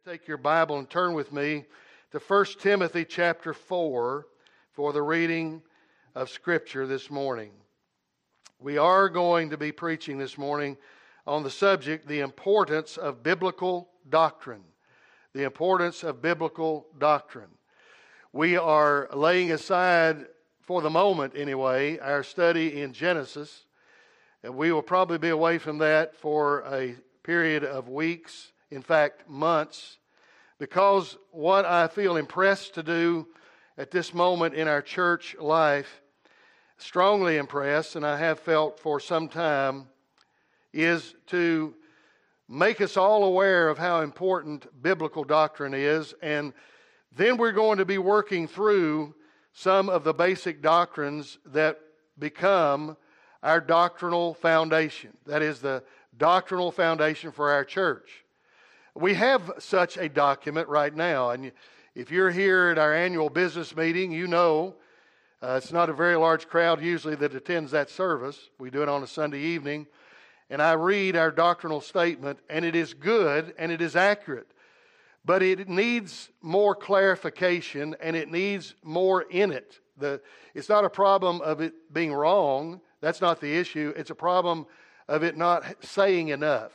Take your Bible and turn with me to 1 Timothy chapter 4 for the reading of Scripture this morning. We are going to be preaching this morning on the subject, the importance of biblical doctrine. The importance of biblical doctrine. We are laying aside, for the moment anyway, our study in Genesis. And we will probably be away from that for a period of weeks, in fact, months, because what I feel impressed to do at this moment in our church life, strongly impressed, and I have felt for some time, is to make us all aware of how important biblical doctrine is, and then we're going to be working through some of the basic doctrines that become our doctrinal foundation. That is the doctrinal foundation for our church. We have such a document right now, and if you're here at our annual business meeting, you know it's not a very large crowd usually that attends that service. We do it on a Sunday evening, and I read our doctrinal statement, and it is good and it is accurate, but it needs more clarification and it needs more in it. It's not a problem of it being wrong. That's not the issue. It's a problem of it not saying enough,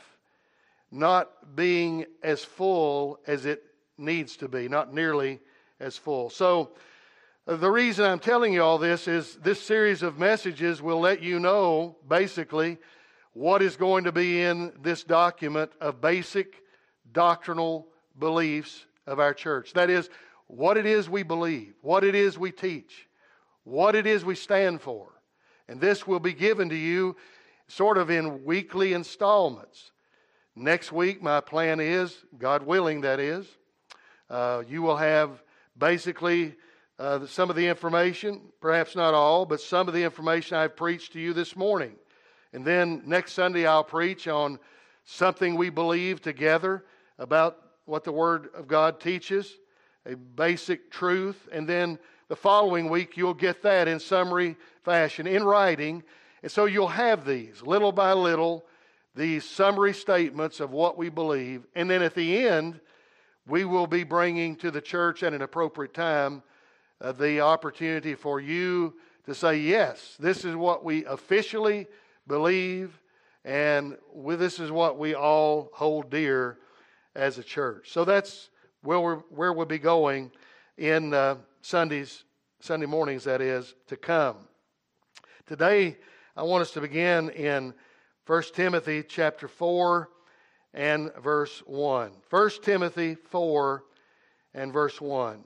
not being as full as it needs to be, not nearly as full. So the reason I'm telling you all this is this series of messages will let you know basically what is going to be in this document of basic doctrinal beliefs of our church. That is, what it is we believe, what it is we teach, what it is we stand for. And this will be given to you sort of in weekly installments. Next week, my plan is, God willing that is, you will have basically some of the information, perhaps not all, but some of the information I've preached to you this morning. And then next Sunday I'll preach on something we believe together about what the Word of God teaches, a basic truth. And then the following week you'll get that in summary fashion, in writing. And so you'll have these, little by little, these summary statements of what we believe. And then at the end, we will be bringing to the church at an appropriate time the opportunity for you to say, yes, this is what we officially believe, and this is what we all hold dear as a church. So that's where we'll be going in Sunday mornings, that is, to come. Today, I want us to begin in 1 Timothy chapter 4 and verse 1. 1 Timothy 4 and verse 1.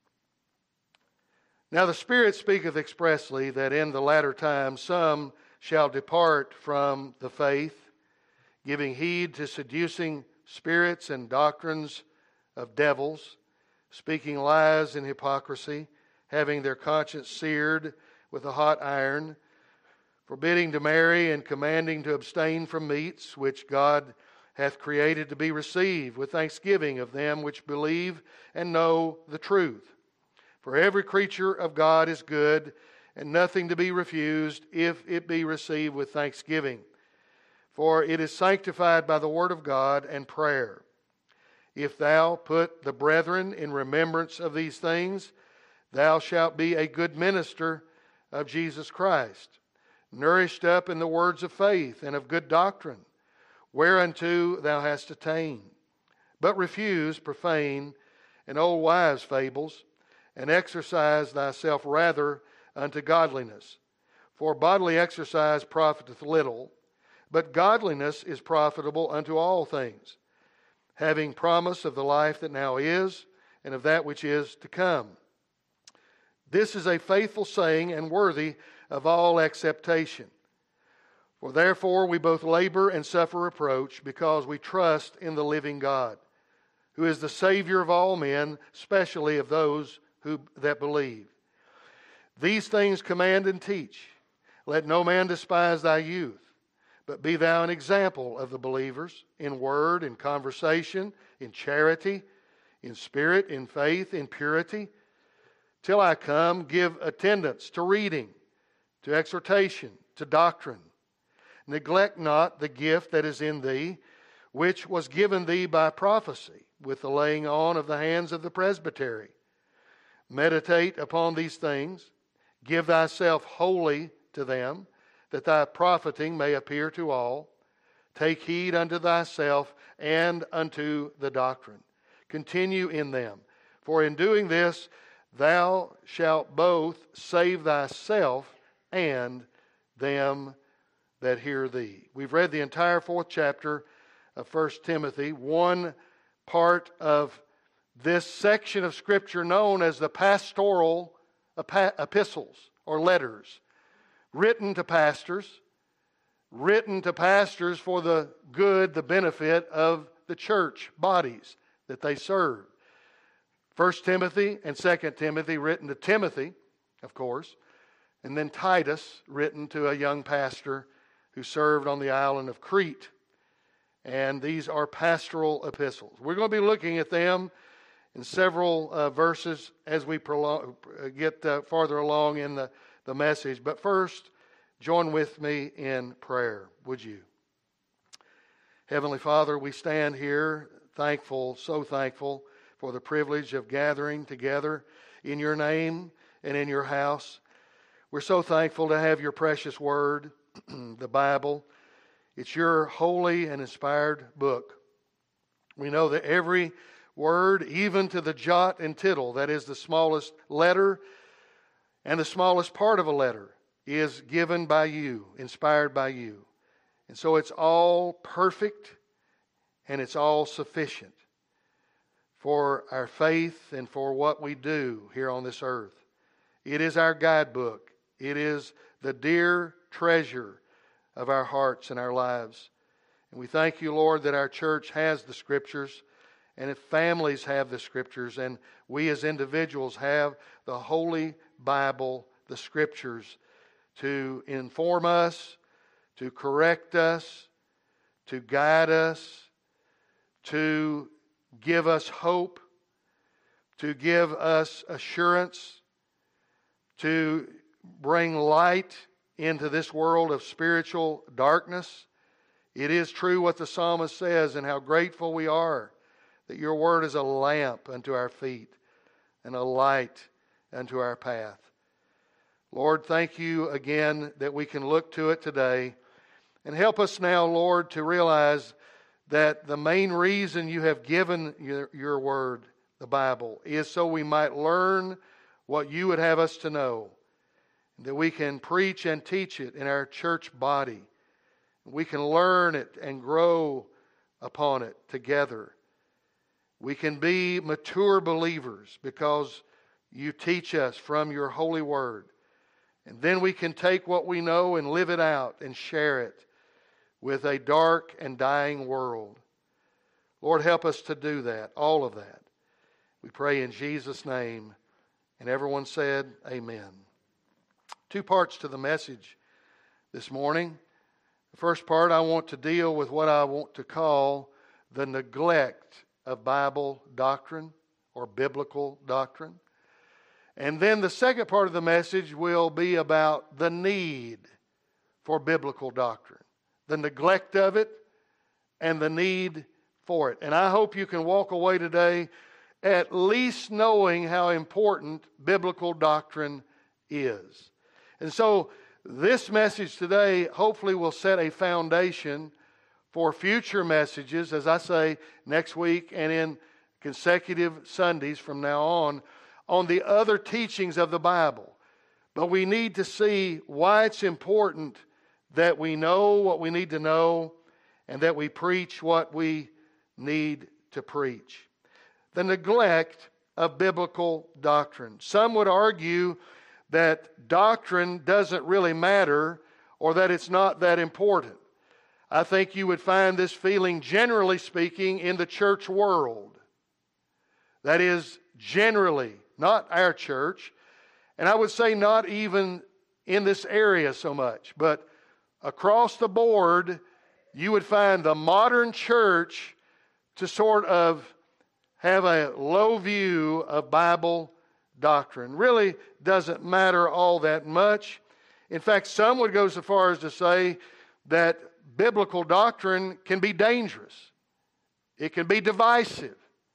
Now the Spirit speaketh expressly that in the latter times some shall depart from the faith, giving heed to seducing spirits and doctrines of devils, speaking lies and hypocrisy, having their conscience seared with a hot iron, forbidding to marry and commanding to abstain from meats, which God hath created to be received with thanksgiving of them which believe and know the truth. For every creature of God is good, and nothing to be refused if it be received with thanksgiving. For it is sanctified by the word of God and prayer. If thou put the brethren in remembrance of these things, thou shalt be a good minister of Jesus Christ, nourished up in the words of faith and of good doctrine, whereunto thou hast attained. But refuse profane and old wives' fables, and exercise thyself rather unto godliness. For bodily exercise profiteth little, but godliness is profitable unto all things, having promise of the life that now is, and of that which is to come. This is a faithful saying, and worthy of all acceptation. For therefore we both labor and suffer reproach, because we trust in the living God, who is the Savior of all men, especially of those that believe. These things command and teach. Let no man despise thy youth, but be thou an example of the believers in word, in conversation, in charity, in spirit, in faith, in purity. Till I come, give attendance to reading, to exhortation, to doctrine. Neglect not the gift that is in thee, which was given thee by prophecy. with the laying on of the hands of the presbytery. Meditate upon these things. Give thyself wholly to them, that thy profiting may appear to all. Take heed unto thyself and unto the doctrine. Continue in them. For in doing this, thou shalt both save thyself and them that hear thee. We've read the entire 4th chapter of 1 Timothy, one part of this section of Scripture known as the pastoral epistles or letters, written to pastors for the good, the benefit of the church bodies that they serve. 1 Timothy and 2 Timothy written to Timothy, of course, and then Titus written to a young pastor who served on the island of Crete. And these are pastoral epistles. We're going to be looking at them in several verses as we get farther along in the message. But first, join with me in prayer, would you? Heavenly Father, we stand here thankful, so thankful for the privilege of gathering together in your name and in your house. We're so thankful to have your precious word, the Bible. It's your holy and inspired book. We know that every word, even to the jot and tittle, that is the smallest letter and the smallest part of a letter, is given by you, inspired by you. And so it's all perfect and it's all sufficient for our faith and for what we do here on this earth. It is our guidebook. It is the dear treasure of our hearts and our lives. And we thank you, Lord, that our church has the Scriptures, and if families have the Scriptures, and we as individuals have the Holy Bible, the Scriptures, to inform us, to correct us, to guide us, to give us hope, to give us assurance, to bring light into this world of spiritual darkness. It is true what the psalmist says, and how grateful we are that your word is a lamp unto our feet and a light unto our path. Lord, thank you again that we can look to it today. And help us now, Lord, to realize that the main reason you have given your word, the Bible, is so we might learn what you would have us to know, that we can preach and teach it in our church body. We can learn it and grow upon it together. We can be mature believers because you teach us from your holy word. And then we can take what we know and live it out and share it with a dark and dying world. Lord, help us to do that, all of that. We pray in Jesus' name. And everyone said, amen. 2 parts to the message this morning. The first part, I want to deal with what I want to call the neglect of Bible doctrine or biblical doctrine. And then the second part of the message will be about the need for biblical doctrine, the neglect of it, and the need for it. And I hope you can walk away today at least knowing how important biblical doctrine is. And so this message today hopefully will set a foundation for future messages, as I say, next week and in consecutive Sundays from now on the other teachings of the Bible. But we need to see why it's important that we know what we need to know and that we preach what we need to preach. The neglect of biblical doctrine. Some would argue that doctrine doesn't really matter or that it's not that important. I think you would find this feeling, generally speaking, in the church world. That is, generally, not our church, and I would say not even in this area so much, but across the board, you would find the modern church to sort of have a low view of Bible doctrine. Really doesn't matter all that much. In fact, some would go so far as to say that biblical doctrine can be dangerous. It can be divisive.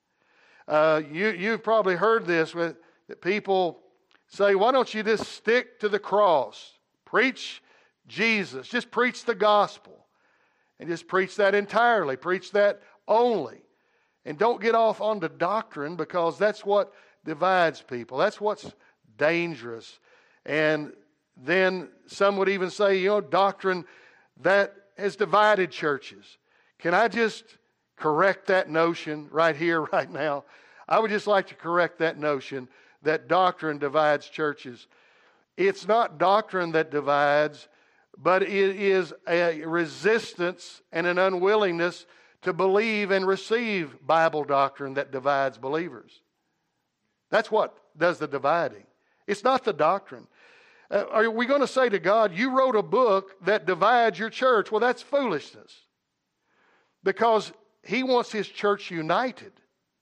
You've probably heard this, that people say, why don't you just stick to the cross? Preach Jesus. Just preach the gospel. And just preach that entirely. Preach that only. And don't get off onto doctrine, because that's what divides people. That's what's dangerous. And then some would even say, doctrine that has divided churches. Can I just correct that notion right here, right now? I would just like to correct that notion that doctrine divides churches. It's not doctrine that divides, but it is a resistance and an unwillingness to believe and receive Bible doctrine that divides believers. That's what does the dividing. It's not the doctrine. Are we going to say to God, you wrote a book that divides your church? Well, that's foolishness. Because He wants His church united.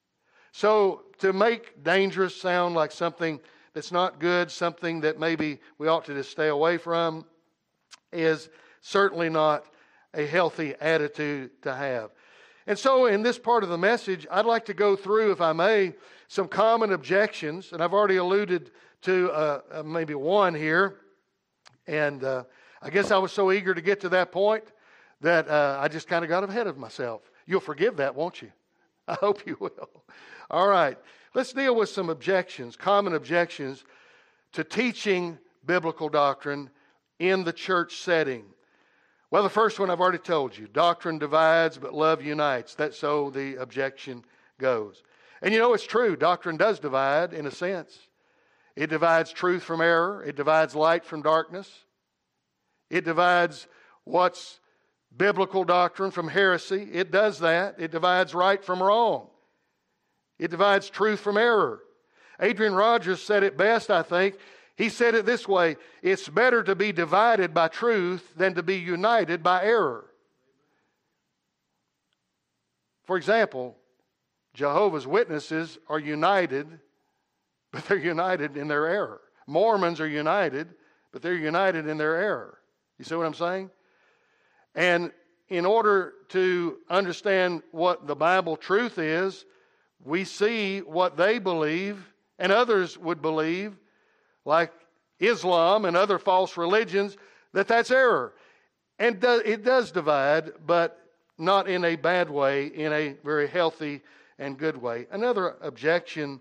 So to make dangerous sound like something that's not good, something that maybe we ought to just stay away from, is certainly not a healthy attitude to have. And so in this part of the message, I'd like to go through, if I may, some common objections. And I've already alluded to maybe one here. And I guess I was so eager to get to that point that I just kind of got ahead of myself. You'll forgive that, won't you? I hope you will. All right. Let's deal with some objections, common objections to teaching biblical doctrine in the church setting. Well, the first one I've already told you. Doctrine divides, but love unites. That's so the objection goes. And it's true. Doctrine does divide in a sense. It divides truth from error. It divides light from darkness. It divides what's biblical doctrine from heresy. It does that. It divides right from wrong. It divides truth from error. Adrian Rogers said it best, I think. He said it this way: it's better to be divided by truth than to be united by error. For example, Jehovah's Witnesses are united, but they're united in their error. Mormons are united, but they're united in their error. You see what I'm saying? And in order to understand what the Bible truth is, we see what they believe and others would believe, like Islam and other false religions, that's error. And it does divide, but not in a bad way, in a very healthy and good way. Another objection,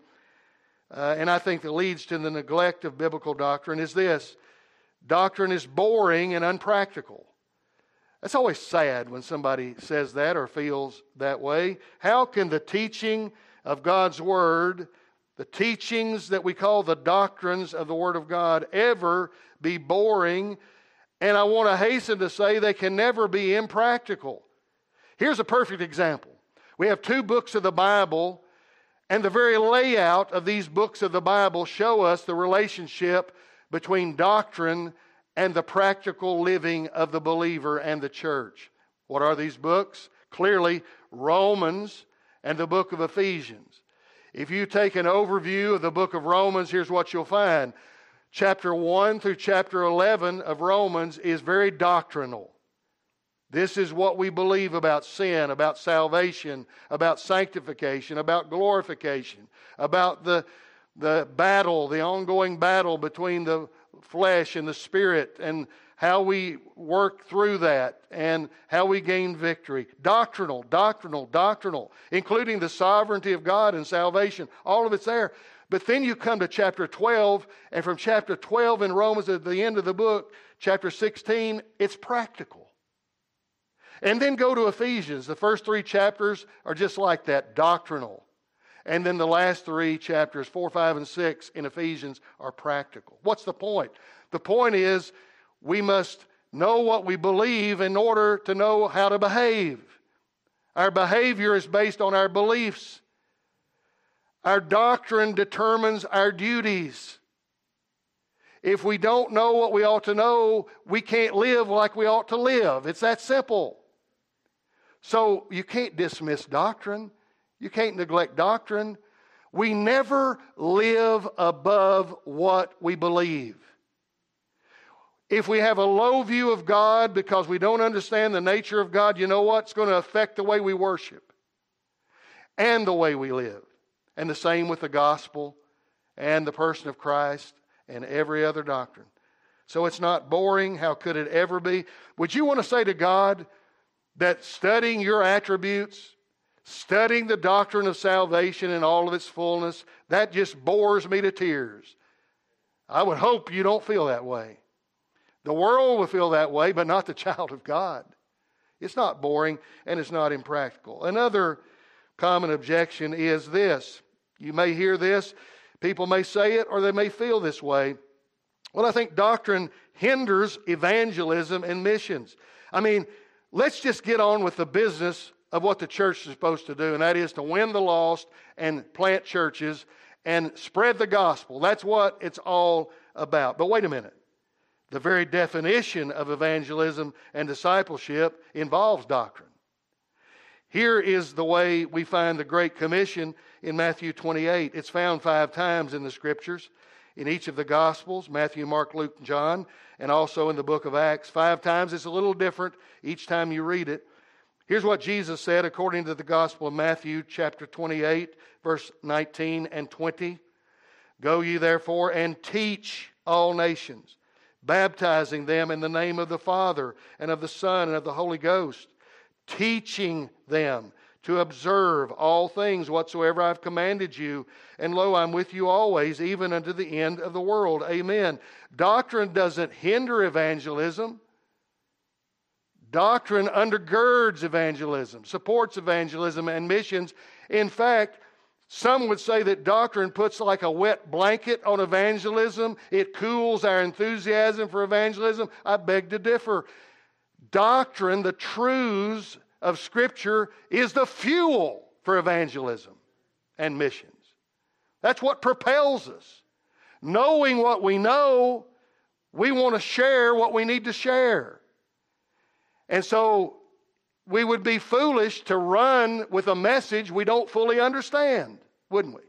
and I think that leads to the neglect of biblical doctrine, is this: doctrine is boring and unpractical. It's always sad when somebody says that or feels that way. How can the teaching of God's Word, the teachings that we call the doctrines of the Word of God, ever be boring? And I want to hasten to say they can never be impractical. Here's a perfect example. We have 2 books of the Bible, and the very layout of these books of the Bible show us the relationship between doctrine and the practical living of the believer and the church. What are these books? Clearly, Romans and the book of Ephesians. If you take an overview of the book of Romans, here's what you'll find. Chapter 1 through chapter 11 of Romans is very doctrinal. This is what we believe about sin, about salvation, about sanctification, about glorification, about the battle, the ongoing battle between the flesh and the spirit, and how we work through that, and how we gain victory. Doctrinal, including the sovereignty of God and salvation. All of it's there. But then you come to chapter 12, and from chapter 12 in Romans at the end of the book, chapter 16, it's practical. And then go to Ephesians. The first 3 chapters are just like that, doctrinal. And then the last 3 chapters, 4, 5, and 6 in Ephesians, are practical. What's the point? The point is we must know what we believe in order to know how to behave. Our behavior is based on our beliefs. Our doctrine determines our duties. If we don't know what we ought to know, we can't live like we ought to live. It's that simple. So you can't dismiss doctrine. You can't neglect doctrine. We never live above what we believe. If we have a low view of God because we don't understand the nature of God, you know what? It's going to affect the way we worship and the way we live. And the same with the gospel and the person of Christ and every other doctrine. So it's not boring. How could it ever be? Would you want to say to God that studying your attributes, studying the doctrine of salvation in all of its fullness, that just bores me to tears? I would hope you don't feel that way. The world will feel that way, but not the child of God. It's not boring and it's not impractical. Another common objection is this. You may hear this. People may say it or they may feel this way. Well, I think doctrine hinders evangelism and missions. I mean, let's just get on with the business of what the church is supposed to do, and that is to win the lost and plant churches and spread the gospel. That's what it's all about. But wait a minute. The very definition of evangelism and discipleship involves doctrine. Here is the way we find the Great Commission in Matthew 28. It's found 5 times in the Scriptures, in each of the Gospels, Matthew, Mark, Luke, and John, and also in the book of Acts. 5 times. It's a little different each time you read it. Here's what Jesus said according to the Gospel of Matthew, chapter 28, verse 19 and 20. Go ye therefore and teach all nations, baptizing them in the name of the Father and of the Son and of the Holy Ghost, teaching them to observe all things whatsoever I've commanded you. And lo, I'm with you always, even unto the end of the world. Amen. Doctrine doesn't hinder evangelism. Doctrine undergirds evangelism, supports evangelism and missions. In fact, some would say that doctrine puts like a wet blanket on evangelism. It cools our enthusiasm for evangelism. I beg to differ. Doctrine, the truths of Scripture, is the fuel for evangelism and missions. That's what propels us. Knowing what we know, we want to share what we need to share. And so we would be foolish to run with a message we don't fully understand, wouldn't we?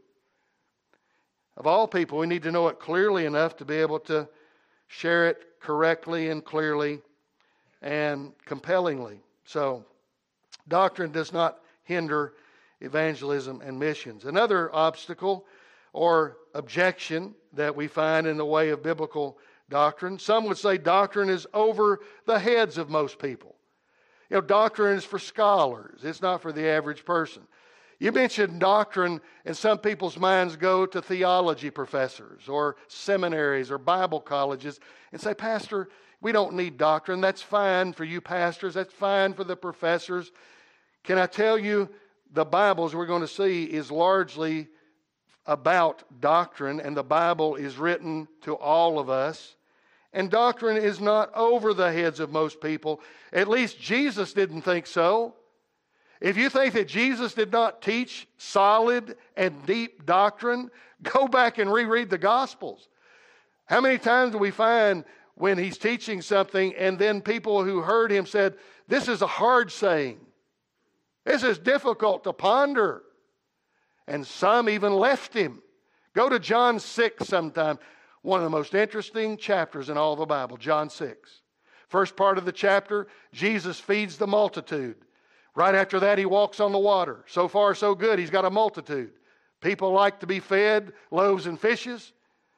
Of all people, we need to know it clearly enough to be able to share it correctly and clearly and compellingly. So, doctrine does not hinder evangelism and missions. Another obstacle or objection that we find in the way of biblical doctrine, some would say doctrine is over the heads of most people. You know, doctrine is for scholars. It's not for the average person. You mention doctrine, and some people's minds go to theology professors or seminaries or Bible colleges and say, Pastor, we don't need doctrine. That's fine for you pastors. That's fine for the professors. Can I tell you, the Bible, as we're going to see, is largely about doctrine, and the Bible is written to all of us. And doctrine is not over the heads of most people. At least Jesus didn't think so. If you think that Jesus did not teach solid and deep doctrine, go back and reread the Gospels. How many times do we find when he's teaching something and then people who heard him said, this is a hard saying. This is difficult to ponder. And some even left him. Go to John 6 sometime. One of the most interesting chapters in all the Bible, John 6. First part of the chapter, Jesus feeds the multitude. Right after that, he walks on the water. So far, so good. He's got a multitude. People like to be fed loaves and fishes.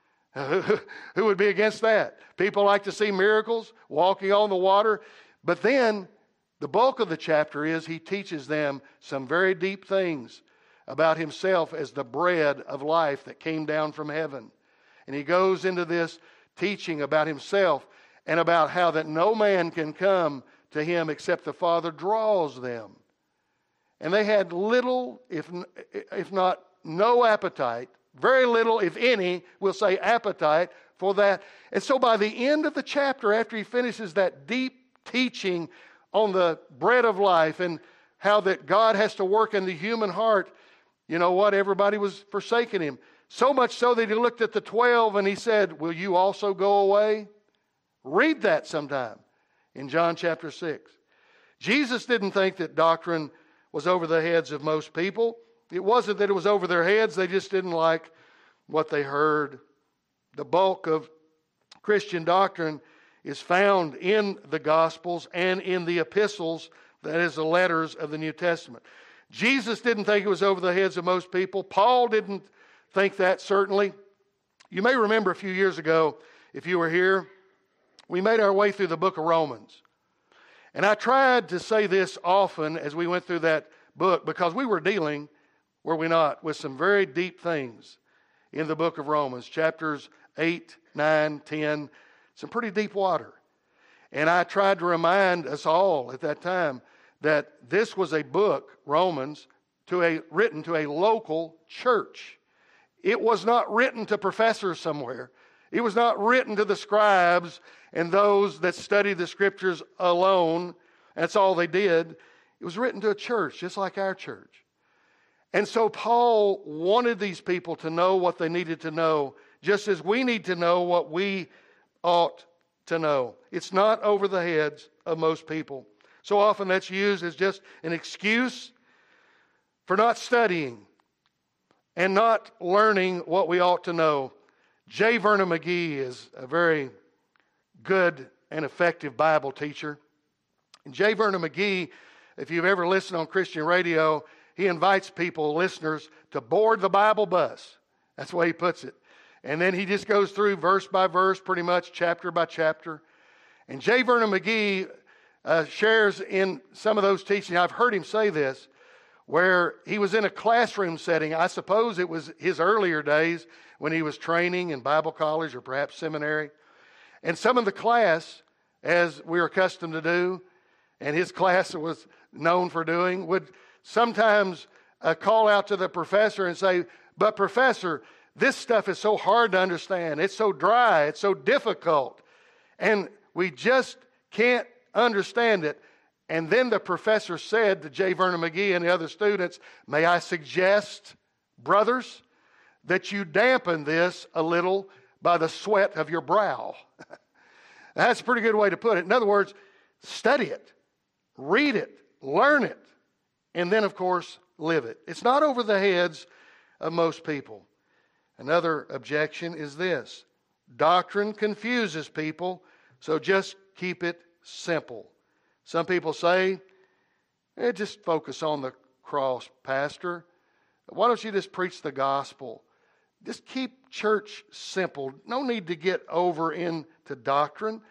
Who would be against that? People like to see miracles, walking on the water. But then, the bulk of the chapter is he teaches them some very deep things about himself as the bread of life that came down from heaven. And he goes into this teaching about himself and about how that no man can come to him except the Father draws them. And they had little, if not no appetite, very little, if any, we'll say appetite for that. And so by the end of the chapter, after he finishes that deep teaching on the bread of life and how that God has to work in the human heart, you know what? Everybody was forsaking him. So much so that he looked at the 12 and he said, will you also go away? Read that sometime in John chapter 6. Jesus didn't think that doctrine was over the heads of most people. It wasn't that it was over their heads. They just didn't like what they heard. The bulk of Christian doctrine is found in the Gospels and in the epistles, that is, the letters of the New Testament. Jesus didn't think it was over the heads of most people. Paul didn't think that, certainly. You may remember a few years ago, if you were here, we made our way through the book of Romans. And I tried to say this often as we went through that book because we were dealing, were we not, with some very deep things in the book of Romans. Chapters 8, 9, 10, some pretty deep water. And I tried to remind us all at that time that this was a book, Romans, written to a local church. It was not written to professors somewhere. It was not written to the scribes and those that studied the scriptures alone. That's all they did. It was written to a church, just like our church. And so Paul wanted these people to know what they needed to know, just as we need to know what we ought to know. It's not over the heads of most people. So often that's used as just an excuse for not studying and not learning what we ought to know. J. Vernon McGee is a very good and effective Bible teacher. And J. Vernon McGee, if you've ever listened on Christian radio, he invites people, listeners, to board the Bible bus. That's the way he puts it. And then he just goes through verse by verse, pretty much chapter by chapter. And J. Vernon McGee shares in some of those teachings, I've heard him say this, where he was in a classroom setting. I suppose it was his earlier days when he was training in Bible college or perhaps seminary. And some of the class, as we were accustomed to do, and his class was known for doing, would sometimes call out to the professor and say, "But professor, this stuff is so hard to understand. It's so dry. It's so difficult. And we just can't understand it." And then the professor said to J. Vernon McGee and the other students, "May I suggest, brothers, that you dampen this a little by the sweat of your brow." That's a pretty good way to put it. In other words, study it, read it, learn it, and then, of course, live it. It's not over the heads of most people. Another objection is this: doctrine confuses people, so just keep it simple. Some people say, just focus on the cross, Pastor. Why don't you just preach the gospel? Just keep church simple. No need to get over into doctrine.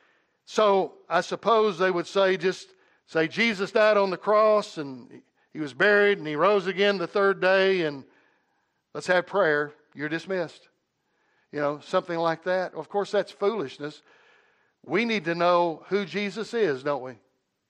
So I suppose they would say, just say Jesus died on the cross and he was buried and he rose again the third day and let's have prayer. You're dismissed. Something like that. Of course, that's foolishness. We need to know who Jesus is, don't we?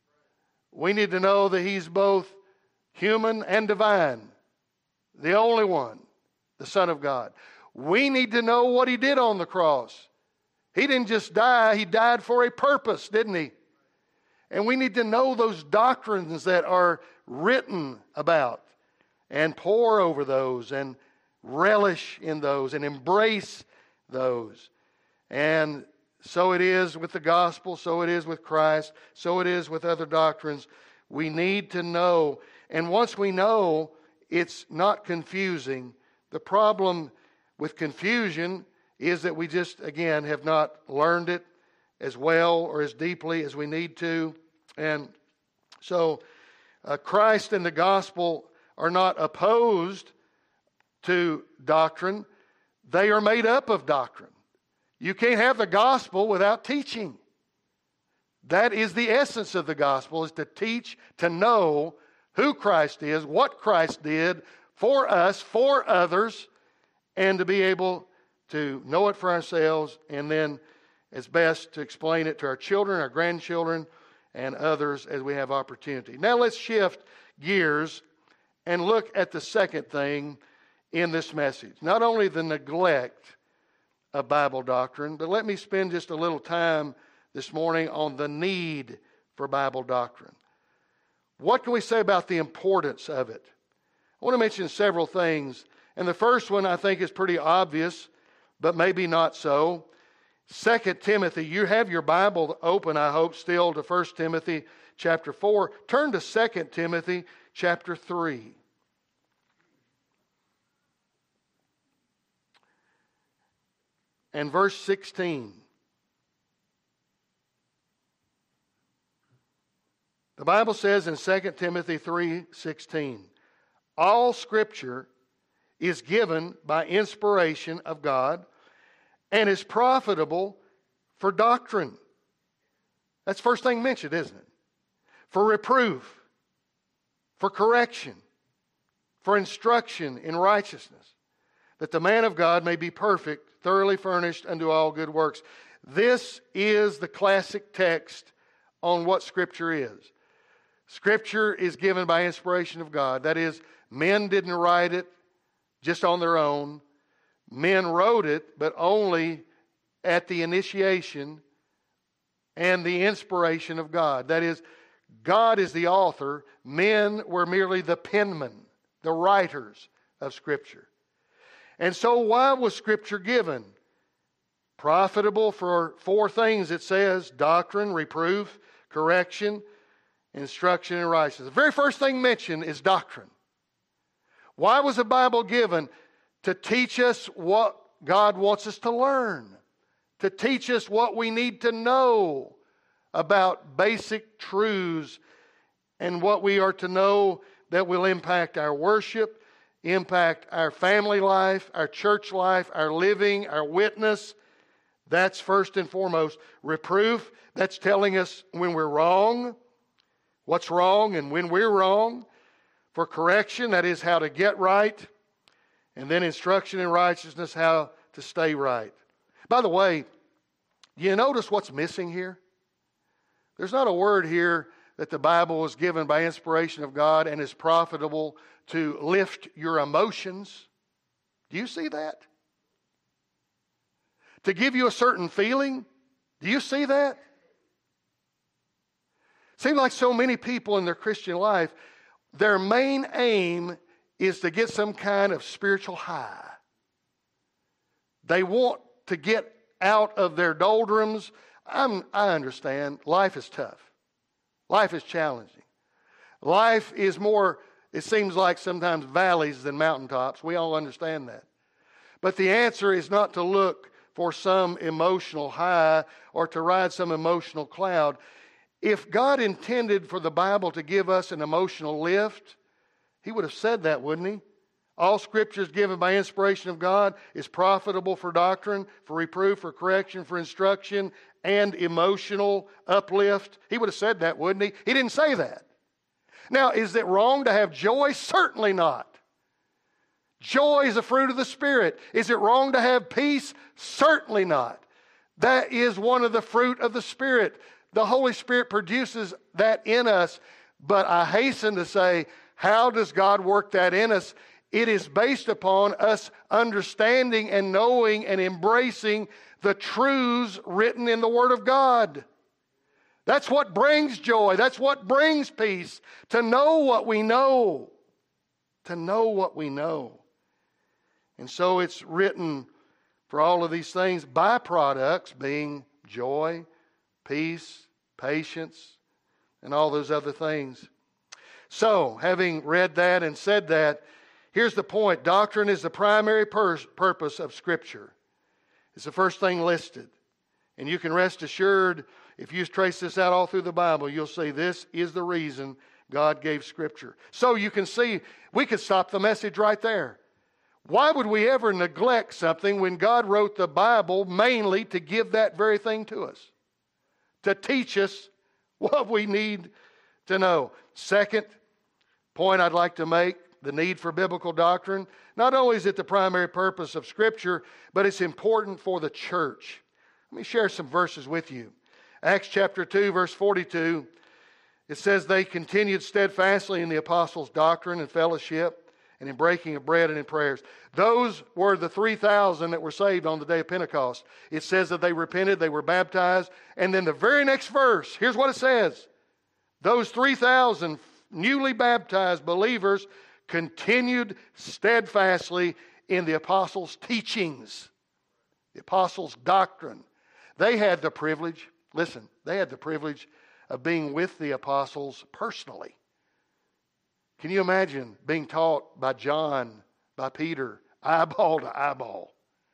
We need to know that he's both human and divine. The only one, the Son of God. We need to know what he did on the cross. He didn't just die, he died for a purpose, didn't he? And we need to know those doctrines that are written about and pore over those and relish in those and embrace those. And so it is with the gospel, so it is with Christ, so it is with other doctrines. We need to know. And once we know, it's not confusing. The problem with confusion is that we just, again, have not learned it as well or as deeply as we need to. And so Christ and the gospel are not opposed to doctrine. They are made up of doctrine. You can't have the gospel without teaching. That is the essence of the gospel, is to teach, to know who Christ is, what Christ did for us, for others, and to be able to know it for ourselves, and then it's best to explain it to our children, our grandchildren, and others as we have opportunity. Now let's shift gears and look at the second thing in this message. Not only the neglect of Bible doctrine, but let me spend just a little time this morning on the need for Bible doctrine. What can we say about the importance of it? I want to mention several things. And the first one I think is pretty obvious, but maybe not so. 2 Timothy, you have your Bible open, I hope, still to 1 Timothy chapter 4. Turn to 2 Timothy chapter 3. And verse 16. The Bible says in 2 Timothy 3:16, all Scripture is given by inspiration of God and is profitable for doctrine. That's the first thing mentioned, isn't it? For reproof, for correction, for instruction in righteousness, that the man of God may be perfect, thoroughly furnished unto all good works. This is the classic text on what Scripture is. Scripture is given by inspiration of God. That is, men didn't write it just on their own. Men wrote it, but only at the initiation and the inspiration of God. That is, God is the author. Men were merely the penmen, the writers of Scripture. And so why was Scripture given? Profitable for four things, it says: doctrine, reproof, correction, instruction in righteousness. The very first thing mentioned is doctrine. Why was the Bible given? To teach us what God wants us to learn. To teach us what we need to know about basic truths and what we are to know that will impact our worship, impact our family life, our church life, our living, our witness. That's first and foremost. Reproof, that's telling us when we're wrong, what's wrong and when we're wrong. For correction, that is how to get right. And then instruction in righteousness, how to stay right. By the way, do you notice what's missing here? There's not a word here that the Bible was given by inspiration of God and is profitable to lift your emotions. Do you see that? To give you a certain feeling. Do you see that? Seems like so many people in their Christian life, their main aim is to get some kind of spiritual high. They want to get out of their doldrums. I understand. Life is tough. Life is challenging. Life is more, it seems like sometimes valleys than mountaintops. We all understand that. But the answer is not to look for some emotional high or to ride some emotional cloud. If God intended for the Bible to give us an emotional lift, He would have said that, wouldn't He? All Scripture is given by inspiration of God, is profitable for doctrine, for reproof, for correction, for instruction, and emotional uplift. He would have said that, wouldn't He? He didn't say that. Now, is it wrong to have joy? Certainly not. Joy is a fruit of the Spirit. Is it wrong to have peace? Certainly not. That is one of the fruit of the Spirit. The Holy Spirit produces that in us. But I hasten to say, how does God work that in us? It is based upon us understanding and knowing and embracing the truths written in the Word of God. That's what brings joy. That's what brings peace. To know what we know. To know what we know. And so it's written for all of these things, byproducts being joy, peace, patience, and all those other things. So, having read that and said that, here's the point. Doctrine is the primary purpose of Scripture. It's the first thing listed. And you can rest assured, if you trace this out all through the Bible, you'll see this is the reason God gave Scripture. So you can see, we could stop the message right there. Why would we ever neglect something when God wrote the Bible mainly to give that very thing to us? To teach us what we need to know. Second point I'd like to make, the need for biblical doctrine. Not only is it the primary purpose of Scripture, but it's important for the church. Let me share some verses with you. Acts chapter 2, verse 42. It says, they continued steadfastly in the apostles' doctrine and fellowship, and in breaking of bread and in prayers. Those were the 3,000 that were saved on the day of Pentecost. It says that they repented, they were baptized, and then the very next verse, here's what it says. Those 3,000 newly baptized believers continued steadfastly in the apostles' teachings, the apostles' doctrine. They had the privilege, listen, they had the privilege of being with the apostles personally. Can you imagine being taught by John, by Peter, eyeball to eyeball?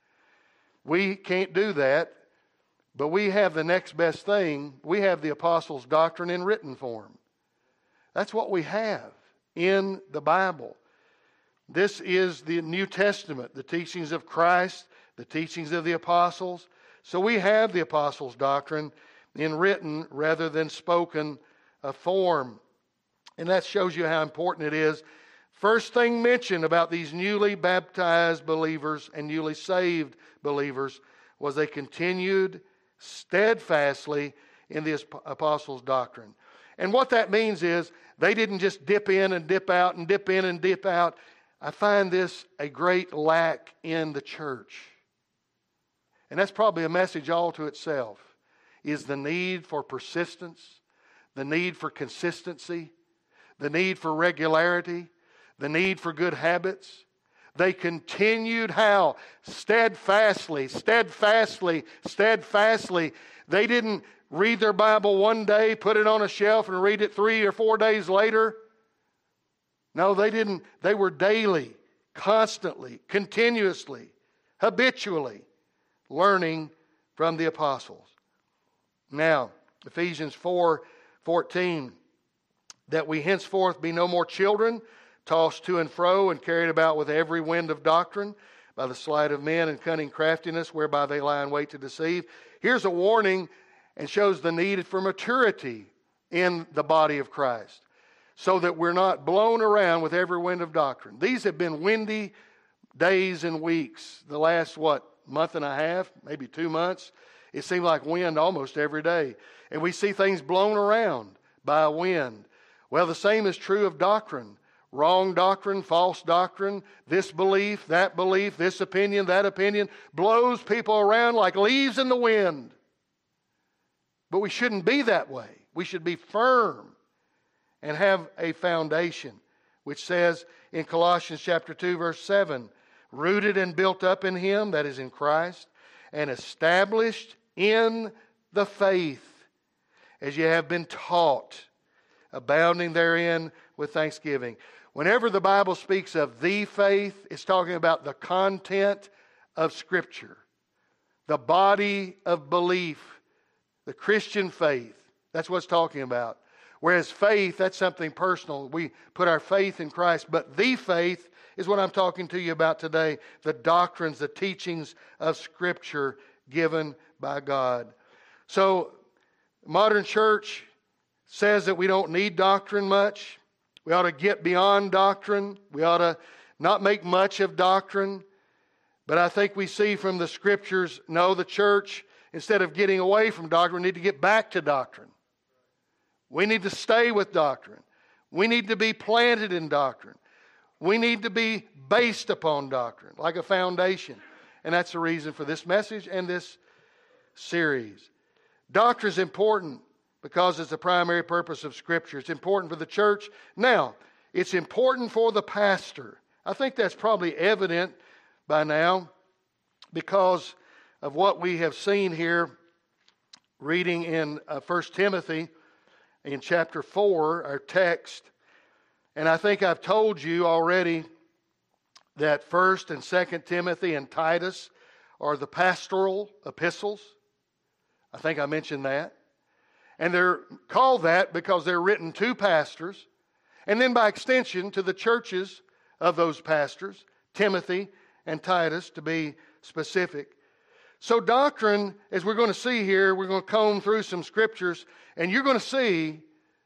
We can't do that, but we have the next best thing. We have the apostles' doctrine in written form. That's what we have in the Bible. This is the New Testament, the teachings of Christ, the teachings of the apostles. So we have the apostles' doctrine in written rather than spoken form. And that shows you how important it is. First thing mentioned about these newly baptized believers and newly saved believers was they continued steadfastly in the apostles' doctrine. And what that means is they didn't just dip in and dip out and dip in and dip out. I find this a great lack in the church. And that's probably a message all to itself, is the need for persistence, the need for consistency, the need for regularity, the need for good habits. They continued how? Steadfastly. They didn't read their Bible one day, put it on a shelf, and read it 3 or 4 days later. No, they didn't. They were daily, constantly, continuously, habitually learning from the apostles. Now, Ephesians 4:14, that we henceforth be no more children, tossed to and fro and carried about with every wind of doctrine, by the sleight of men and cunning craftiness, whereby they lie in wait to deceive. Here's a warning and shows the need for maturity in the body of Christ, so that we're not blown around with every wind of doctrine. These have been windy days and weeks. The last, month and a half, maybe 2 months, it seemed like wind almost every day. And we see things blown around by a wind. Well, the same is true of doctrine. Wrong doctrine, false doctrine, this belief, this opinion, that opinion, blows people around like leaves in the wind. But we shouldn't be that way. We should be firm and have a foundation, which says in Colossians chapter 2, verse 7, rooted and built up in Him, that is in Christ, and established in the faith, as you have been taught, abounding therein with thanksgiving. Whenever the Bible speaks of the faith, it's talking about the content of Scripture, the body of belief, the Christian faith. That's what it's talking about. Whereas faith, that's something personal. We put our faith in Christ. But the faith is what I'm talking to you about today. The doctrines, the teachings of Scripture given by God. So, modern church says that we don't need doctrine much. We ought to get beyond doctrine. We ought to not make much of doctrine. But I think we see from the Scriptures, no, the church, instead of getting away from doctrine, we need to get back to doctrine. We need to stay with doctrine. We need to be planted in doctrine. We need to be based upon doctrine, like a foundation. And that's the reason for this message and this series. Doctrine is important because it's the primary purpose of Scripture. It's important for the church. Now, it's important for the pastor. I think that's probably evident by now because of what we have seen here reading in 1 Timothy in chapter 4, our text. And I think I've told you already that 1 and 2 Timothy and Titus are the pastoral epistles. I think I mentioned that. And they're called that because they're written to pastors, and then by extension to the churches of those pastors, Timothy and Titus to be specific. So doctrine, as we're going to see here, we're going to comb through some scriptures, and you're going to see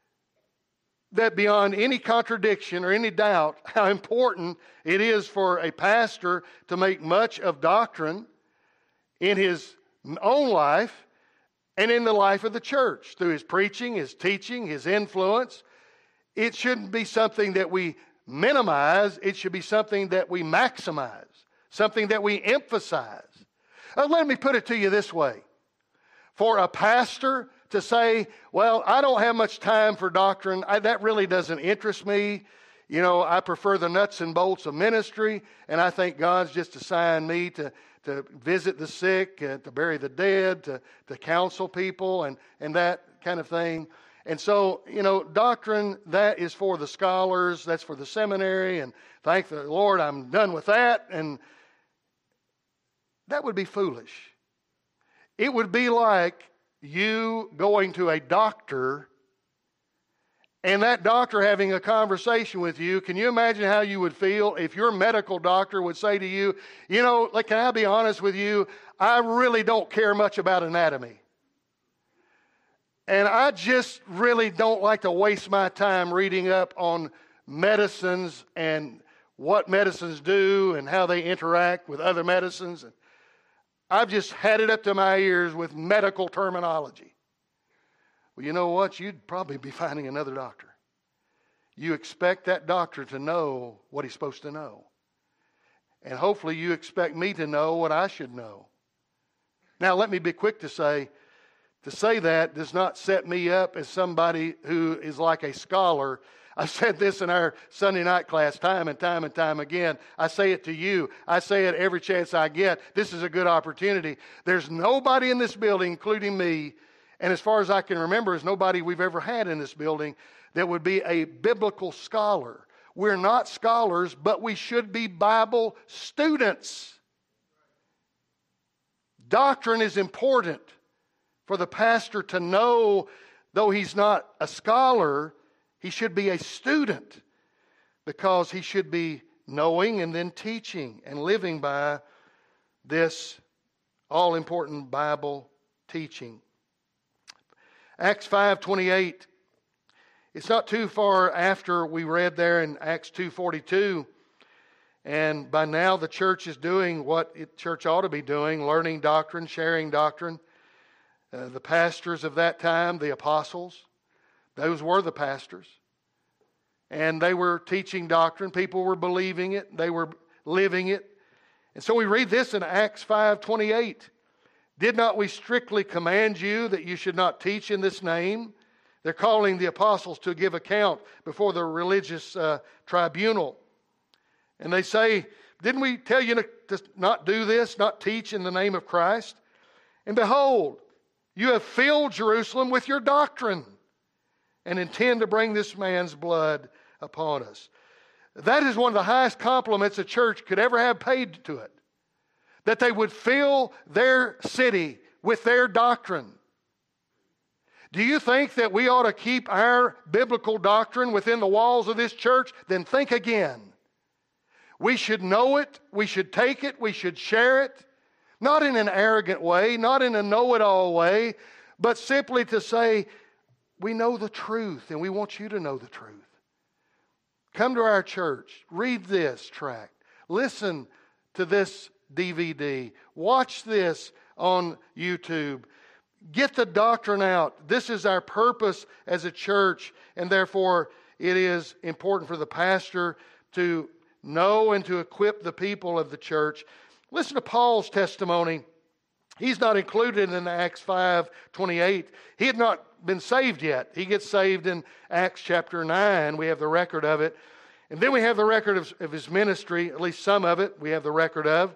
that beyond any contradiction or any doubt how important it is for a pastor to make much of doctrine in his own life and in the life of the church, through his preaching, his teaching, his influence. It shouldn't be something that we minimize. It should be something that we maximize, something that we emphasize. Let me put it to you this way. For a pastor to say, well, I don't have much time for doctrine, that really doesn't interest me. You know, I prefer the nuts and bolts of ministry, and I think God's just assigned me to visit the sick, to bury the dead, to counsel people, and that kind of thing. And so, you know, doctrine, that is for the scholars, that's for the seminary, and thank the Lord I'm done with that. And that would be foolish. It would be like you going to a doctor and that doctor having a conversation with you, can you imagine how you would feel if your medical doctor would say to you, you know, like, can I be honest with you? I really don't care much about anatomy. And I just really don't like to waste my time reading up on medicines and what medicines do and how they interact with other medicines. I've just had it up to my ears with medical terminology. Well, you know what? You'd probably be finding another doctor. You expect that doctor to know what he's supposed to know. And hopefully you expect me to know what I should know. Now, let me be quick to say that does not set me up as somebody who is like a scholar. I've said this in our Sunday night class time and time again. I say it to you. I say it every chance I get. This is a good opportunity. There's nobody in this building, including me, and as far as I can remember, there's nobody we've ever had in this building that would be a biblical scholar. We're not scholars, but we should be Bible students. Doctrine is important for the pastor to know. Though he's not a scholar, he should be a student, because he should be knowing and then teaching and living by this all-important Bible teaching. Acts 5:28. It's not too far after we read there in Acts 2:42. And by now the church is doing what church ought to be doing, learning doctrine, sharing doctrine. The pastors of that time, the apostles, those were the pastors. And they were teaching doctrine. People were believing it. They were living it. And so we read this in Acts 5:28. Did not we strictly command you that you should not teach in this name? They're calling the apostles to give account before the religious tribunal. And they say, didn't we tell you to not do this, not teach in the name of Christ? And behold, you have filled Jerusalem with your doctrine and intend to bring this man's blood upon us. That is one of the highest compliments a church could ever have paid to it. That they would fill their city with their doctrine. Do you think that we ought to keep our biblical doctrine within the walls of this church? Then think again. We should know it, we should take it, we should share it, not in an arrogant way, not in a know-it-all way, but simply to say, we know the truth and we want you to know the truth. Come to our church, read this tract, listen to this DVD, watch this on YouTube. Get the doctrine out. This is our purpose as a church, and therefore it is important for the pastor to know and to equip the people of the church. Listen to Paul's testimony. He's not included in Acts 5:28. He had not been saved yet. He gets saved in Acts chapter 9. We have the record of it. And then we have the record of his ministry, at least some of it we have the record of.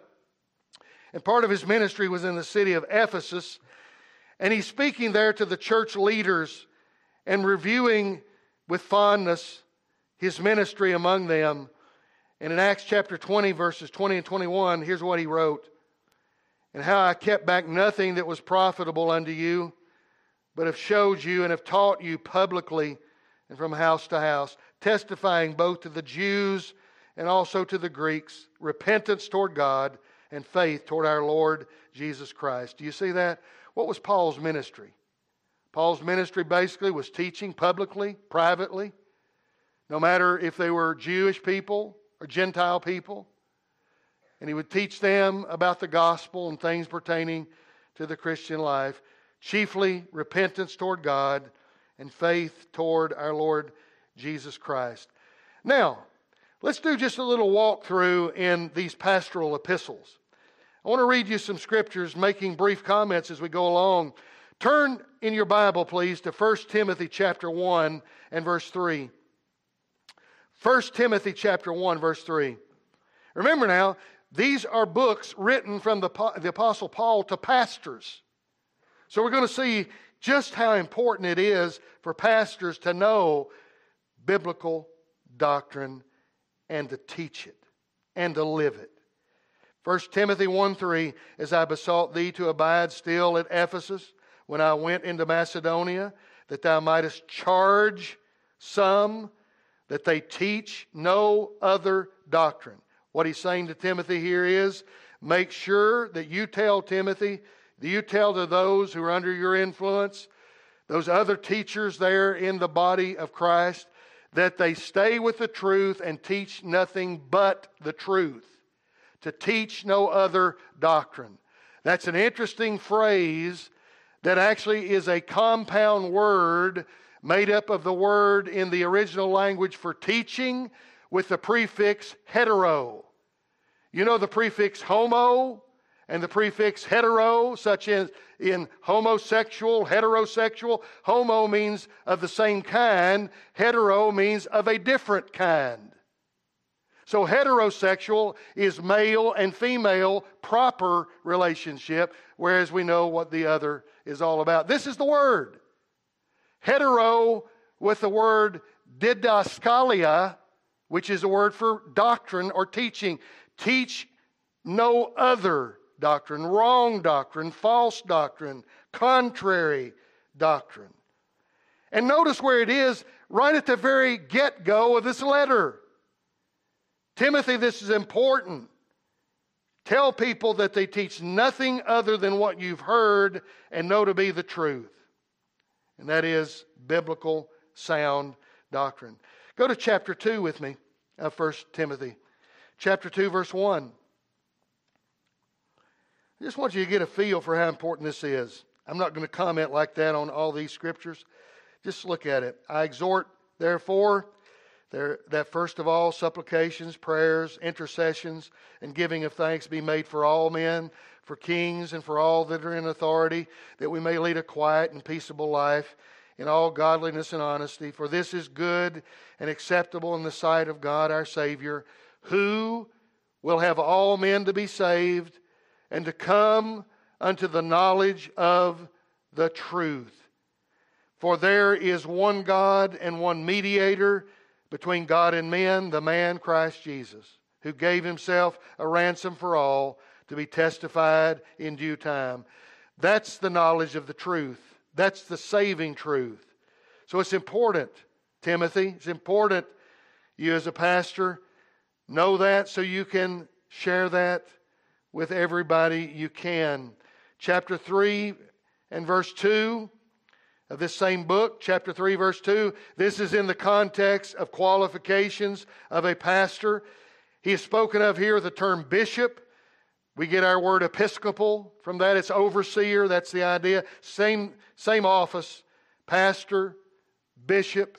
And part of his ministry was in the city of Ephesus. And he's speaking there to the church leaders and reviewing with fondness his ministry among them. And in Acts chapter 20, verses 20 and 21, here's what he wrote. And how I kept back nothing that was profitable unto you, but have showed you and have taught you publicly and from house to house, testifying both to the Jews and also to the Greeks, repentance toward God and faith toward our Lord Jesus Christ. Do you see that? What was Paul's ministry? Paul's ministry basically was teaching publicly, privately, no matter if they were Jewish people or Gentile people. And he would teach them about the gospel and things pertaining to the Christian life. Chiefly repentance toward God and faith toward our Lord Jesus Christ. Now, let's do just a little walkthrough in these pastoral epistles. I want to read you some scriptures, making brief comments as we go along. Turn in your Bible, please, to 1 Timothy chapter 1 and verse 3. 1 Timothy chapter 1, verse 3. Remember now, these are books written from the Apostle Paul to pastors. So we're going to see just how important it is for pastors to know biblical doctrine and to teach it and to live it. 1 Timothy 1:3, as I besought thee to abide still at Ephesus when I went into Macedonia, that thou mightest charge some, that they teach no other doctrine. What he's saying to Timothy here is, make sure that you tell Timothy, that you tell to those who are under your influence, those other teachers there in the body of Christ, that they stay with the truth and teach nothing but the truth. To teach no other doctrine. That's an interesting phrase that actually is a compound word made up of the word in the original language for teaching with the prefix hetero. You know the prefix homo and the prefix hetero, such as in homosexual, heterosexual. Homo means of the same kind. Hetero means of a different kind. So heterosexual is male and female proper relationship, whereas we know what the other is all about. This is the word. Hetero with the word didaskalia, which is a word for doctrine or teaching. Teach no other doctrine, wrong doctrine, false doctrine, contrary doctrine. And notice where it is right at the very get-go of this letter. Timothy, this is important. Tell people that they teach nothing other than what you've heard and know to be the truth. And that is biblical, sound doctrine. Go to chapter 2 with me of 1 Timothy. Chapter 2, verse 1. I just want you to get a feel for how important this is. I'm not going to comment like that on all these scriptures. Just look at it. I exhort, therefore, that first of all, supplications, prayers, intercessions, and giving of thanks be made for all men, for kings, and for all that are in authority, that we may lead a quiet and peaceable life in all godliness and honesty. For this is good and acceptable in the sight of God our Savior, who will have all men to be saved and to come unto the knowledge of the truth. For there is one God and one mediator between God and men, the man Christ Jesus, who gave himself a ransom for all to be testified in due time. That's the knowledge of the truth. That's the saving truth. So it's important, Timothy. It's important you as a pastor know that so you can share that with everybody you can. Chapter 3 and verse 2 of this same book, chapter 3, verse 2, this is in the context of qualifications of a pastor. He is spoken of here the term bishop. We get our word episcopal from that. It's overseer. That's the idea. Same office. Pastor, bishop.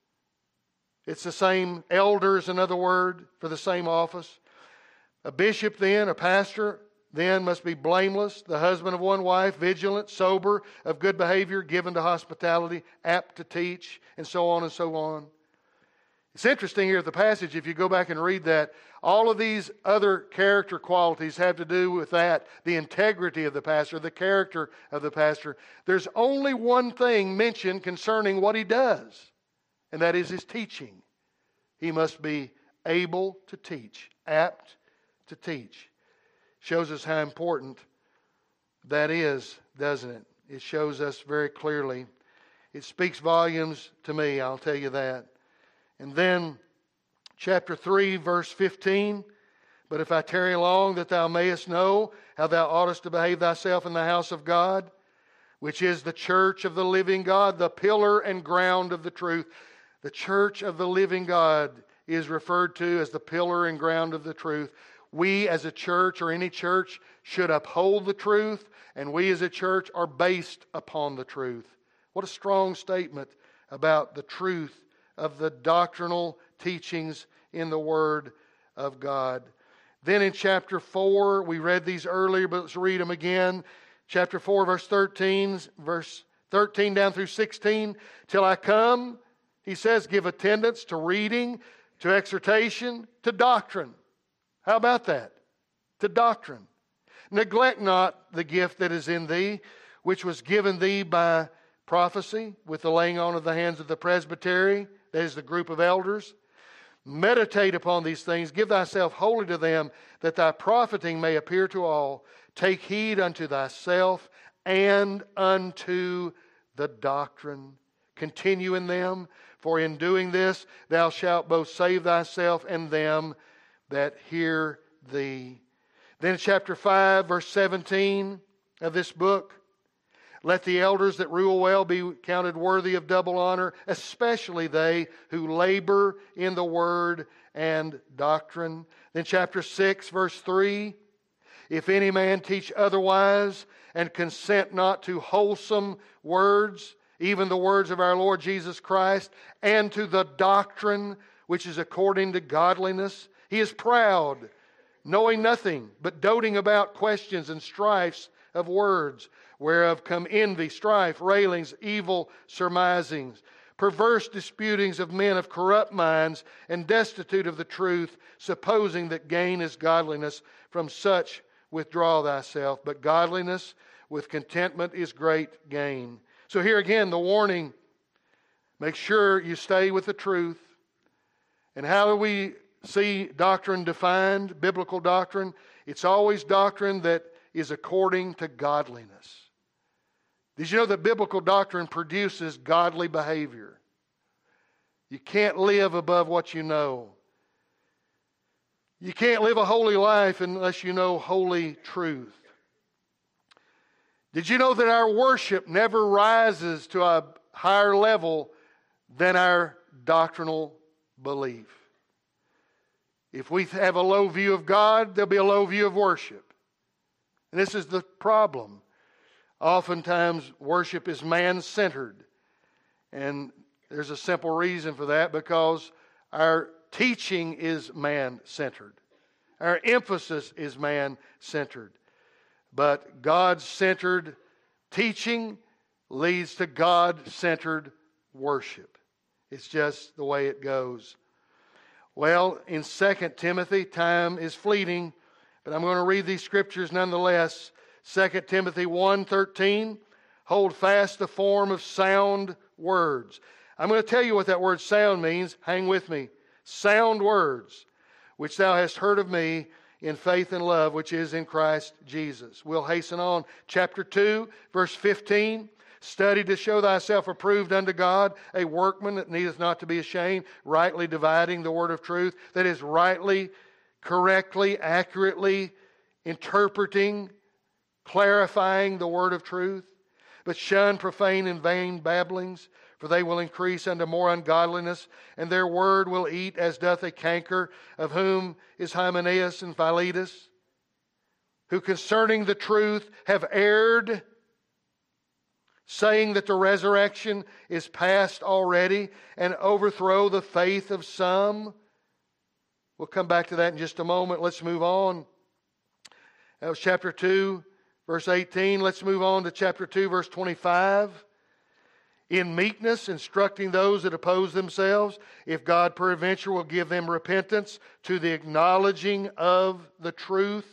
It's the same. Elder is another word for the same office. A bishop then, a pastor, then must be blameless, the husband of one wife, vigilant, sober, of good behavior, given to hospitality, apt to teach, and so on and so on. It's interesting here at the passage, if you go back and read that, all of these other character qualities have to do with that, the integrity of the pastor, the character of the pastor. There's only one thing mentioned concerning what he does, and that is his teaching. He must be able to teach, apt to teach. Shows us how important that is, doesn't it? It shows us very clearly. It speaks volumes to me, I'll tell you that. And then, chapter 3, verse 15, but if I tarry long, that thou mayest know how thou oughtest to behave thyself in the house of God, which is the church of the living God, the pillar and ground of the truth. The church of the living God is referred to as the pillar and ground of the truth. We as a church or any church should uphold the truth, and we as a church are based upon the truth. What a strong statement about the truth of the doctrinal teachings in the Word of God. Then in chapter 4, we read these earlier, but let's read them again. Chapter 4, verse 13 down through 16. Till I come, he says, give attendance to reading, to exhortation, to doctrine. How about that? To doctrine. Neglect not the gift that is in thee, which was given thee by prophecy, with the laying on of the hands of the presbytery, that is the group of elders. Meditate upon these things, give thyself wholly to them, that thy profiting may appear to all. Take heed unto thyself and unto the doctrine. continue in them. For in doing this, thou shalt both save thyself and them that hear thee. Then chapter 5, verse 17 of this book. Let the elders that rule well be counted worthy of double honor, especially they who labor in the word and doctrine. Then chapter 6, verse 3. If any man teach otherwise and consent not to wholesome words, even the words of our Lord Jesus Christ, and to the doctrine which is according to godliness, he is proud, knowing nothing, but doting about questions and strifes of words, whereof come envy, strife, railings, evil surmisings, perverse disputings of men of corrupt minds, and destitute of the truth, supposing that gain is godliness. From such withdraw thyself. But godliness with contentment is great gain. So here again, the warning, make sure you stay with the truth. And how do we see doctrine defined, biblical doctrine? It's always doctrine that is according to godliness. Did you know that biblical doctrine produces godly behavior? You can't live above what you know. You can't live a holy life unless you know holy truth. Did you know that our worship never rises to a higher level than our doctrinal belief? If we have a low view of God, there'll be a low view of worship. And this is the problem. Oftentimes, worship is man-centered. And there's a simple reason for that, because our teaching is man-centered. Our emphasis is man-centered. But God-centered teaching leads to God-centered worship. It's just the way it goes. Well, in 2 Timothy, time is fleeting, but I'm going to read these scriptures nonetheless. 2 Timothy 1:13, hold fast the form of sound words. I'm going to tell you what that word sound means. Hang with me. Sound words, which thou hast heard of me in faith and love, which is in Christ Jesus. We'll hasten on. Chapter 2, verse 15. Study to show thyself approved unto God, a workman that needeth not to be ashamed, rightly dividing the word of truth, that is rightly, correctly, accurately interpreting, clarifying the word of truth. But shun profane and vain babblings, for they will increase unto more ungodliness, and their word will eat as doth a canker, of whom is Hymenaeus and Philetus, who concerning the truth have erred, saying that the resurrection is past already, and overthrow the faith of some. We'll come back to that in just a moment. Let's move on. That was chapter 2, verse 18. Let's move on to chapter 2, verse 25. In meekness, instructing those that oppose themselves, if God peradventure will give them repentance to the acknowledging of the truth.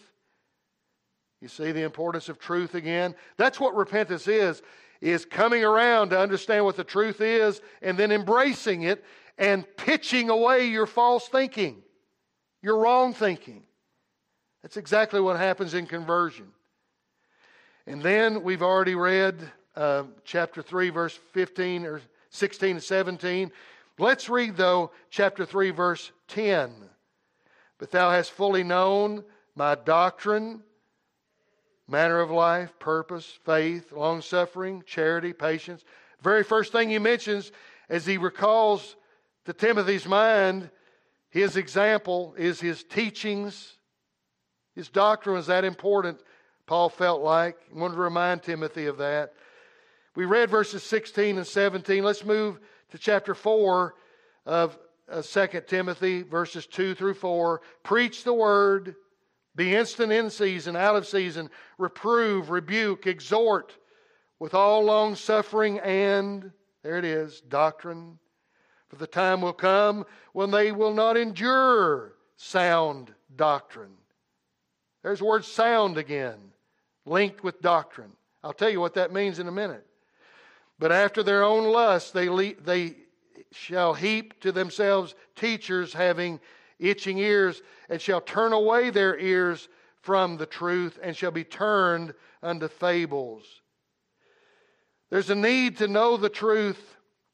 You see the importance of truth again? That's what repentance is coming around to understand what the truth is and then embracing it and pitching away your false thinking, your wrong thinking. That's exactly what happens in conversion. And then we've already read chapter 3, verse 15 or 16 and 17. Let's read, though, chapter 3, verse 10. But thou hast fully known my doctrine, manner of life, purpose, faith, long-suffering, charity, patience. Very first thing he mentions as he recalls to Timothy's mind, his example is his teachings. His doctrine was that important, Paul felt like. He wanted to remind Timothy of that. We read verses 16 and 17. Let's move to chapter 4 of 2 Timothy, verses 2 through 4. Preach the word, be instant in season, out of season, reprove, rebuke, exhort with all long suffering and, there it is, doctrine. For the time will come when they will not endure sound doctrine. There's the word sound again, linked with doctrine. I'll tell you what that means in a minute. But after their own lust, they shall heap to themselves teachers having itching ears, and shall turn away their ears from the truth, and shall be turned unto fables. There's a need to know the truth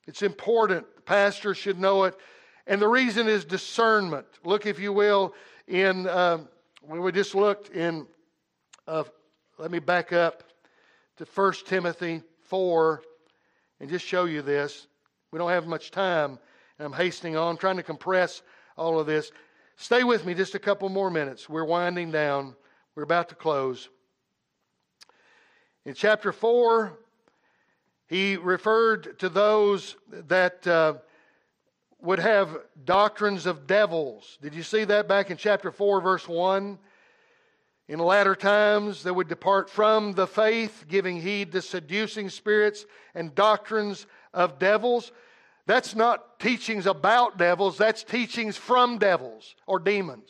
It's important. The pastor should know it. And the reason is discernment. Look, if you will, in when we just looked in, let me back up to 1 Timothy 4 and just show you this. We don't have much time, and I'm hastening on, trying to compress all of this. Stay with me just a couple more minutes. We're winding down. We're about to close. In chapter 4, he referred to those that would have doctrines of devils. Did you see that back in chapter 4, verse 1? In latter times, they would depart from the faith, giving heed to seducing spirits and doctrines of devils. That's not teachings about devils, that's teachings from devils or demons.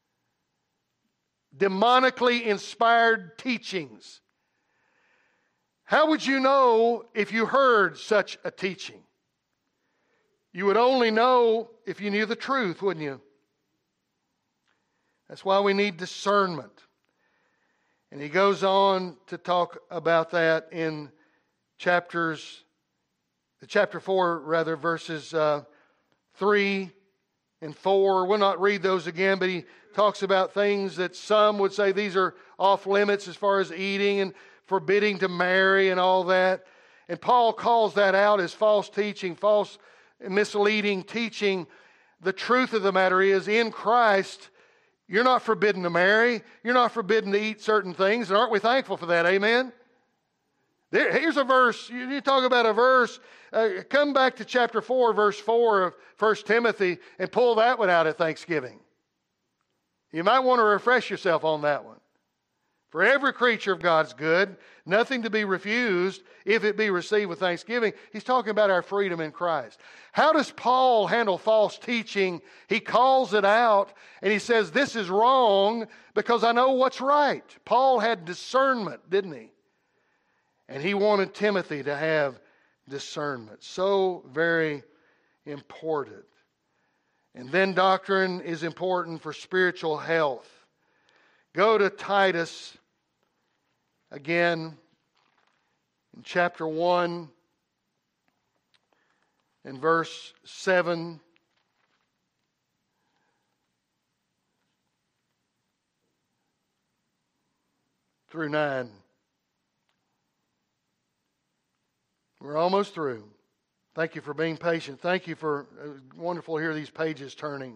Demonically inspired teachings. How would you know if you heard such a teaching? You would only know if you knew the truth, wouldn't you? That's why we need discernment. And he goes on to talk about that in chapter 4, verses 3 and 4. We'll not read those again, but he talks about things that some would say these are off limits as far as eating and forbidding to marry and all that. And Paul calls that out as false teaching, false misleading teaching. The truth of the matter is, in Christ, you're not forbidden to marry. You're not forbidden to eat certain things. And aren't we thankful for that? Amen? Here's a verse. You talk about a verse. Come back to chapter 4, verse 4 of 1 Timothy and pull that one out at Thanksgiving. You might want to refresh yourself on that one. For every creature of God's good, nothing to be refused if it be received with thanksgiving. He's talking about our freedom in Christ. How does Paul handle false teaching? He calls it out and he says, this is wrong because I know what's right. Paul had discernment, didn't he? And he wanted Timothy to have discernment. So very important. And then doctrine is important for spiritual health. Go to Titus again in chapter 1 and verse 7. Through 9. We're almost through. Thank you for being patient. Thank you for wonderful to hear these pages turning.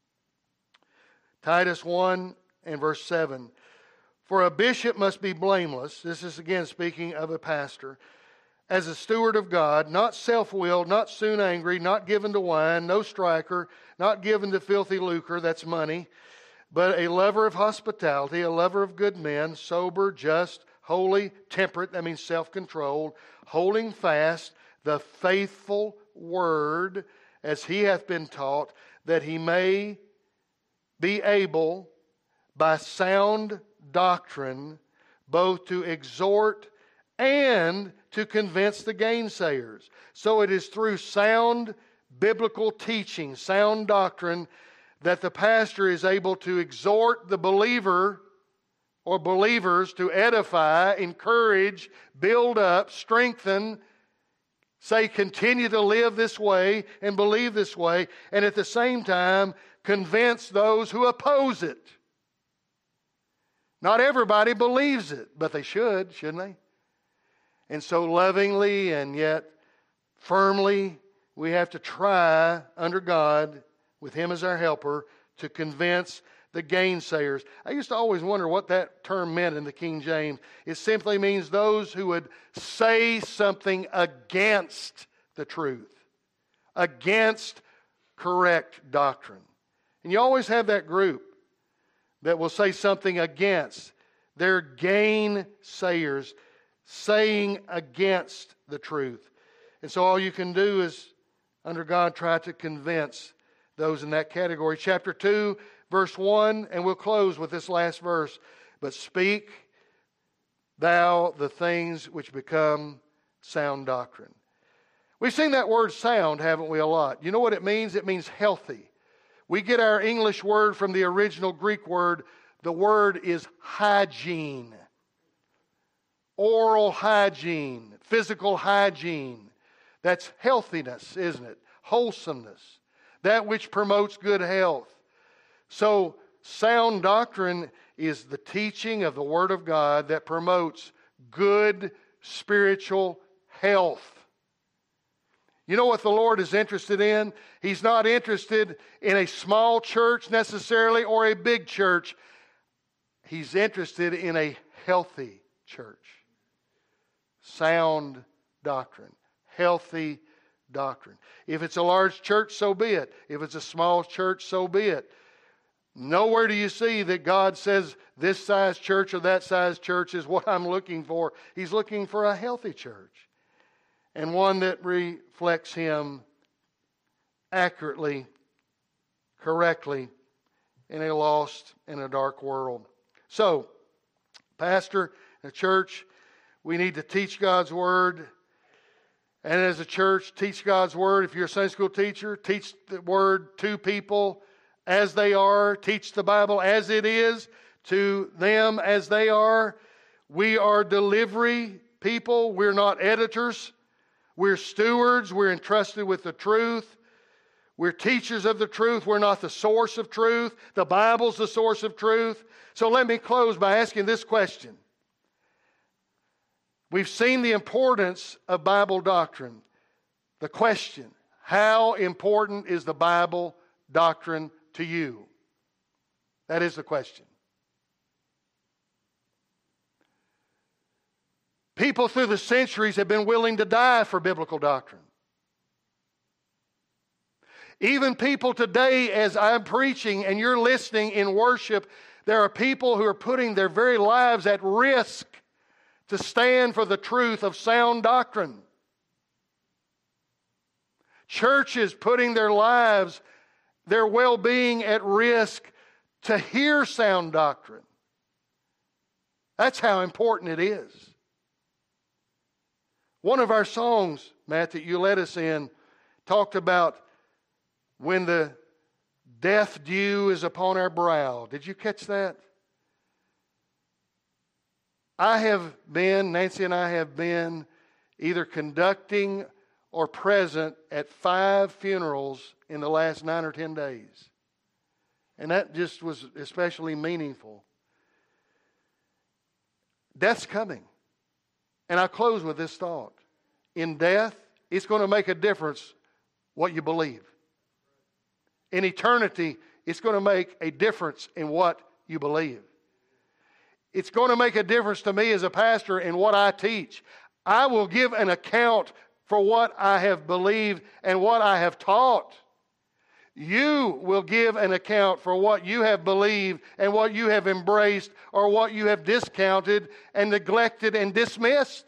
Titus 1 and verse 7. For a bishop must be blameless. This is again speaking of a pastor. As a steward of God, not self-willed, not soon angry, not given to wine, no striker, not given to filthy lucre, that's money, but a lover of hospitality, a lover of good men, sober, just, holy, temperate, that means self-controlled, holding fast the faithful word as he hath been taught, that he may be able by sound doctrine both to exhort and to convince the gainsayers. So it is through sound biblical teaching, sound doctrine, that the pastor is able to exhort the believer or believers to edify, encourage, build up, strengthen, say continue to live this way and believe this way, and at the same time convince those who oppose it. Not everybody believes it, but they should, shouldn't they? And so lovingly and yet firmly, we have to try under God, with Him as our helper, to convince the gainsayers. I used to always wonder what that term meant in the King James. It simply means those who would say something against the truth, against correct doctrine. And you always have that group that will say something against. They're gainsayers, saying against the truth. And so all you can do is, under God, try to convince those in that category. Chapter 2, verse 1, and we'll close with this last verse. But speak thou the things which become sound doctrine. We've seen that word sound, haven't we, a lot? You know what it means? It means healthy. We get our English word from the original Greek word. The word is hygiene. Oral hygiene, physical hygiene. That's healthiness, isn't it? Wholesomeness. That which promotes good health. So, sound doctrine is the teaching of the Word of God that promotes good spiritual health. You know what the Lord is interested in? He's not interested in a small church necessarily or a big church. He's interested in a healthy church. Sound doctrine. Healthy doctrine. If it's a large church, so be it. If it's a small church, so be it. Nowhere do you see that God says this size church or that size church is what I'm looking for. He's looking for a healthy church and one that reflects Him accurately, correctly in a lost and a dark world. So, pastor, a church, we need to teach God's Word. And as a church, teach God's Word. If you're a Sunday school teacher, teach the Word to people as they are. Teach the Bible as it is to them as they are. We are delivery people. We're not editors. We're stewards. We're entrusted with the truth. We're teachers of the truth. We're not the source of truth. The Bible's the source of truth. So let me close by asking this question. We've seen the importance of Bible doctrine. The question, how important is the Bible doctrine to you? That is the question. People through the centuries have been willing to die for biblical doctrine. Even people today, as I'm preaching and you're listening in worship, there are people who are putting their very lives at risk to stand for the truth of sound doctrine. Churches putting their lives, their well-being at risk to hear sound doctrine. That's how important it is. One of our songs, Matt, that you led us in, talked about when the death dew is upon our brow. Did you catch that? Nancy and I have been either conducting or present at 5 funerals in the last 9 or 10 days. And that just was especially meaningful. Death's coming. And I close with this thought. In death, it's going to make a difference what you believe. In eternity, it's going to make a difference in what you believe. It's going to make a difference to me as a pastor in what I teach. I will give an account for what I have believed and what I have taught. You will give an account for what you have believed and what you have embraced or what you have discounted and neglected and dismissed.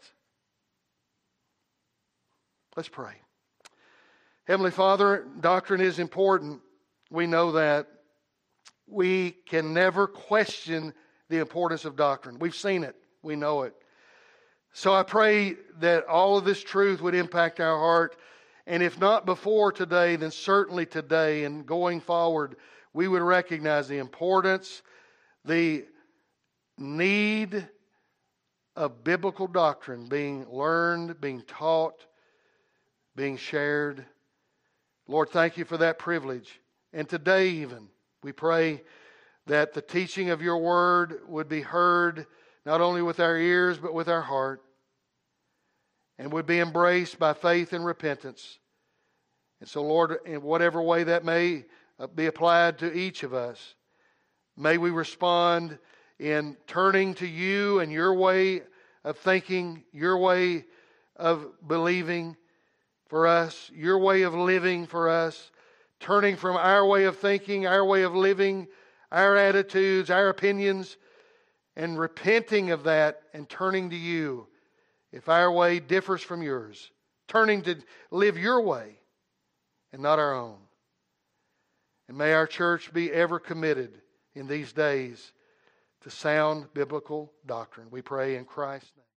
Let's pray. Heavenly Father, doctrine is important. We know that. We can never question the importance of doctrine. We've seen it. We know it. So I pray that all of this truth would impact our heart. And if not before today, then certainly today and going forward, we would recognize the importance, the need of biblical doctrine being learned, being taught, being shared. Lord, thank you for that privilege. And today even, we pray that the teaching of your word would be heard not only with our ears but with our heart and would be embraced by faith and repentance. And so, Lord, in whatever way that may be applied to each of us, may we respond in turning to you and your way of thinking, your way of believing for us, your way of living for us, turning from our way of thinking, our way of living, our attitudes, our opinions, and repenting of that and turning to you if our way differs from yours. Turning to live your way and not our own. And may our church be ever committed in these days to sound biblical doctrine. We pray in Christ's name.